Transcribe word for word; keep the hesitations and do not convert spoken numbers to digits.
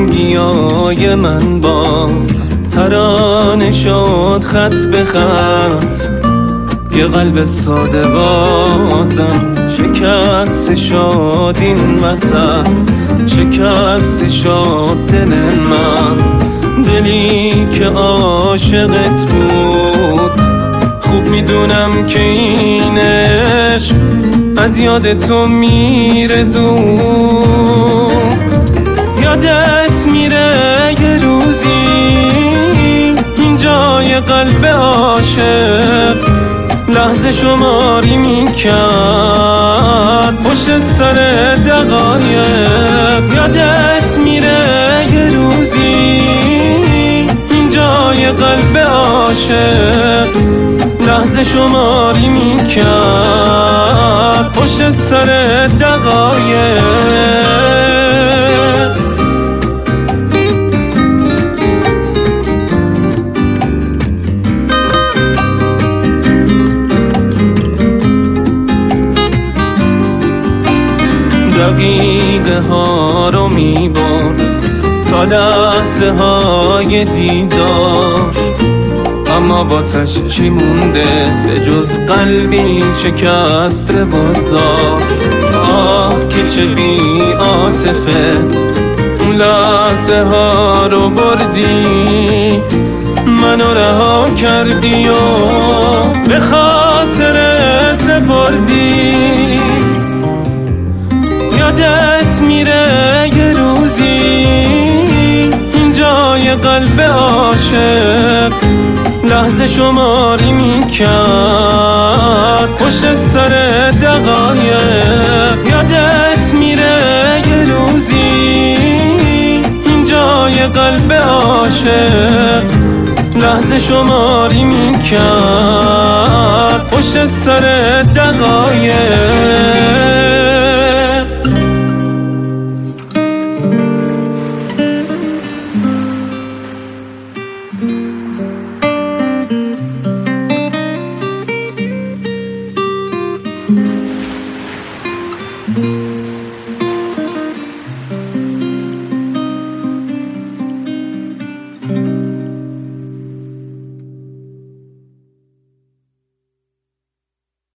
تنگیای من باز ترانه شد خط به خط، یه قلب ساده بازم شکست شد این وسط، شکست شد دل من، دلی که عاشقت بود. خوب میدونم که این عشق از یاد تو میره زود، یادت میره یه روزی اینجای قلب عاشق لحظه شماری میکرد پشت سر دقایق، یادت میره یه روزی اینجای قلب عاشق لحظه شماری میکرد پشت سر دقایق. دقیقه ها رو میبرد تا لحظه های دیدار، اما واسش چی مونده به جز قلبی شکسته بازار. آه که چه بی عاطفه اون لحظه ها رو بردی، منو رها کردی و به خاطر سپردی. یادت میره یه روزی اینجای قلب عاشق لحظه شماری میکرد پشت سر دقایق، یادت میره یه روزی اینجای قلب عاشق لحظه شماری میکرد پشت سر دقایق.